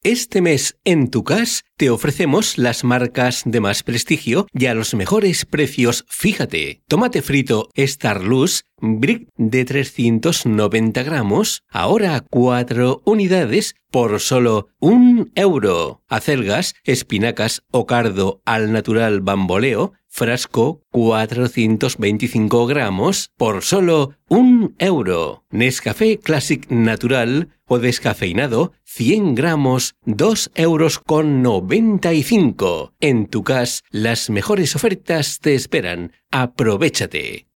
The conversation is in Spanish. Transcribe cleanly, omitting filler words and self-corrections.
Este mes en Tucas te ofrecemos las marcas de más prestigio y a los mejores precios. Fíjate, tomate frito Starlus Brick de 390 gramos, ahora 4 unidades por solo €1. Acelgas, espinacas o cardo al natural bamboleo, frasco 425 gramos por solo €1. Nescafé Classic Natural o descafeinado 100 gramos, €2,95. En Tucas, las mejores ofertas te esperan. ¡Aprovéchate!